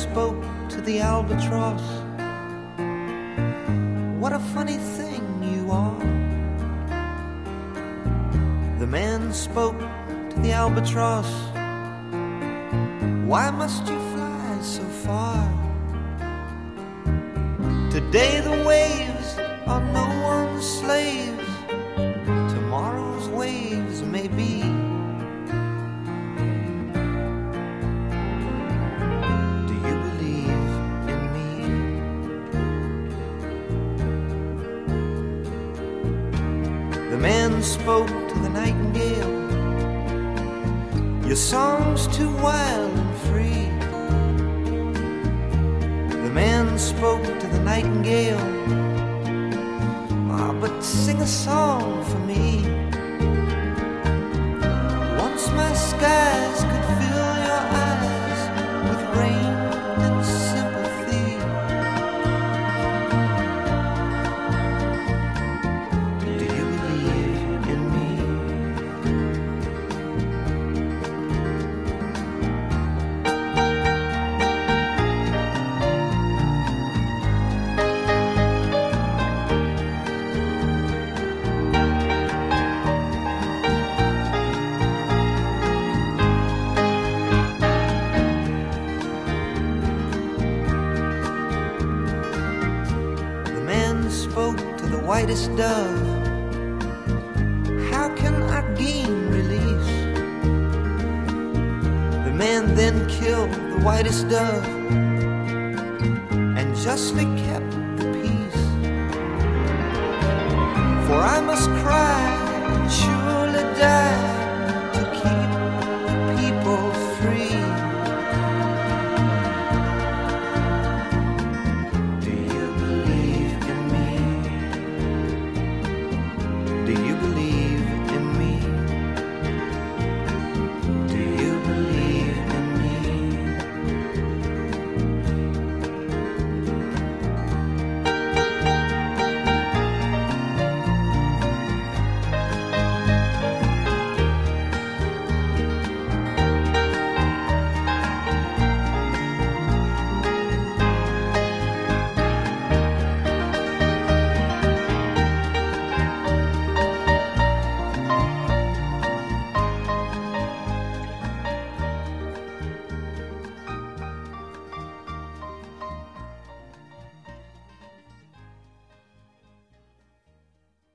spoke to the albatross. What a funny thing you are. The man spoke to the albatross. Why must you fly so far? Today the waves are no one's slaves. Tomorrow's waves may be. Do you believe in me? The man spoke to the nightingale. Your song's too wild and free. The man spoke to the nightingale. Ah, but sing a song for me. Once my skies could fill your eyes with rain and sympathy. Do you believe in me? Spoke to the whitest dove. How can I gain release? The man then killed the whitest dove and justly kept